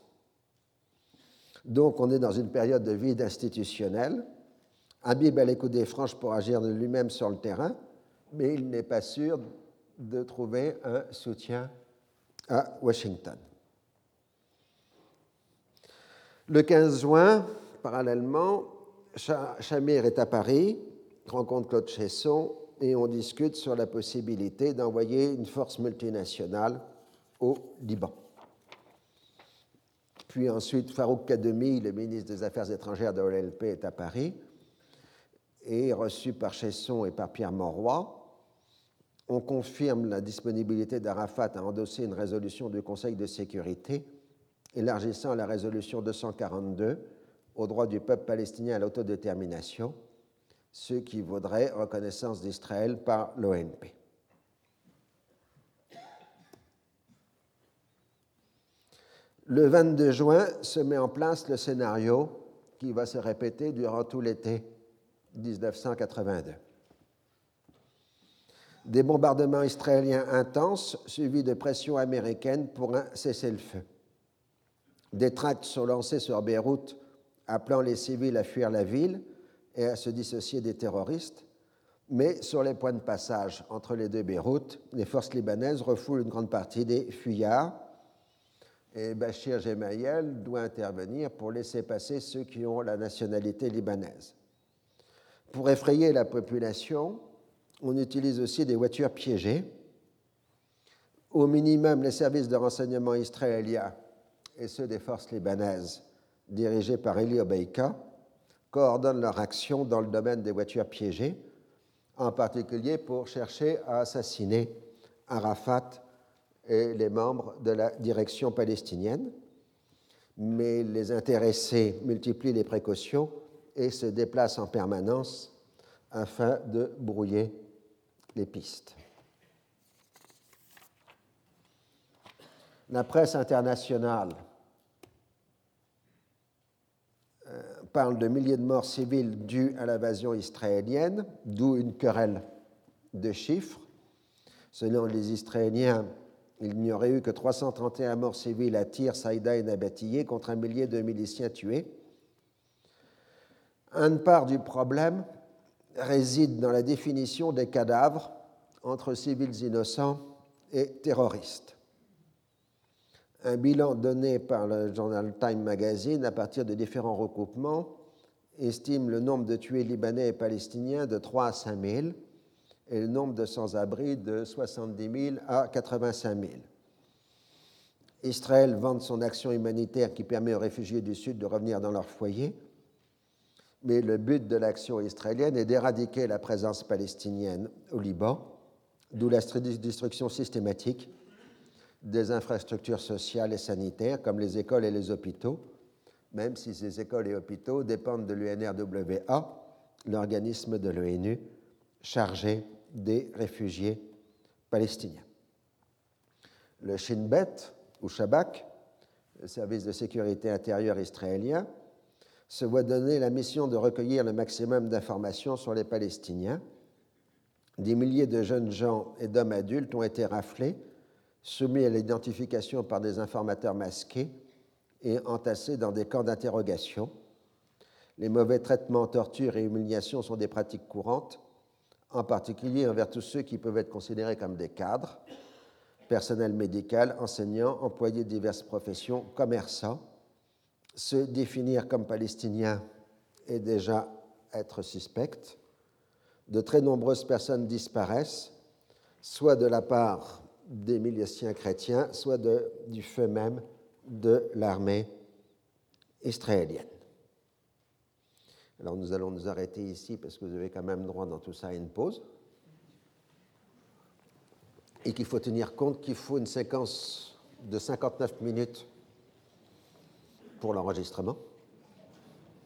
Donc on est dans une période de vide institutionnel. Habib a les coudées franches pour agir de lui-même sur le terrain, mais il n'est pas sûr de trouver un soutien à Washington. Le quinze juin, parallèlement, Shamir est à Paris, rencontre Claude Chesson et on discute sur la possibilité d'envoyer une force multinationale au Liban. Puis ensuite, Farouk Kademi, le ministre des Affaires étrangères de l'O L P, est à Paris et reçu par Chesson et par Pierre Mauroy. On confirme la disponibilité d'Arafat à endosser une résolution du Conseil de sécurité élargissant la résolution deux cent quarante-deux au droit du peuple palestinien à l'autodétermination, ce qui vaudrait reconnaissance d'Israël par l'O N P. Le vingt-deux juin se met en place le scénario qui va se répéter durant tout l'été mille neuf cent quatre-vingt-deux. Des bombardements israéliens intenses suivis de pressions américaines pour un cessez-le-feu. Des tracts sont lancés sur Beyrouth appelant les civils à fuir la ville et à se dissocier des terroristes, mais sur les points de passage entre les deux Beyrouth, les forces libanaises refoulent une grande partie des fuyards et Bachir Gemayel doit intervenir pour laisser passer ceux qui ont la nationalité libanaise. Pour effrayer la population, on utilise aussi des voitures piégées. Au minimum, les services de renseignement israéliens et ceux des forces libanaises, dirigés par Eli Obeika, coordonnent leur action dans le domaine des voitures piégées, en particulier pour chercher à assassiner Arafat et les membres de la direction palestinienne. Mais les intéressés multiplient les précautions et se déplacent en permanence afin de brouiller les pistes. La presse internationale euh, parle de milliers de morts civiles dues à l'invasion israélienne, d'où une querelle de chiffres. Selon les Israéliens, il n'y aurait eu que trois cent trente et un morts civils à Tyr, Saïda et Nabatillé contre un millier de miliciens tués. Une part du problème réside dans la définition des cadavres entre civils innocents et terroristes. Un bilan donné par le journal Time Magazine à partir de différents recoupements estime le nombre de tués libanais et palestiniens de trois à cinq mille et le nombre de sans-abri de soixante-dix mille à quatre-vingt-cinq mille. Israël vante son action humanitaire qui permet aux réfugiés du Sud de revenir dans leur foyer, mais le but de l'action israélienne est d'éradiquer la présence palestinienne au Liban, d'où la destruction systématique des infrastructures sociales et sanitaires comme les écoles et les hôpitaux, même si ces écoles et hôpitaux dépendent de l'U N R W A, l'organisme de l'ONU chargé des réfugiés palestiniens. Le Shin Bet, ou Shabak, le service de sécurité intérieure israélien, se voit donner la mission de recueillir le maximum d'informations sur les Palestiniens. Des milliers de jeunes gens et d'hommes adultes ont été raflés, soumis à l'identification par des informateurs masqués et entassés dans des camps d'interrogation. Les mauvais traitements, tortures et humiliations sont des pratiques courantes, en particulier envers tous ceux qui peuvent être considérés comme des cadres, personnel médical, enseignants, employés de diverses professions, commerçants. Se définir comme palestinien est déjà être suspect. De très nombreuses personnes disparaissent, soit de la part des miliciens chrétiens, soit de, du fait même de l'armée israélienne. Alors nous allons nous arrêter ici parce que vous avez quand même droit dans tout ça à une pause et qu'il faut tenir compte qu'il faut une séquence de cinquante-neuf minutes pour l'enregistrement.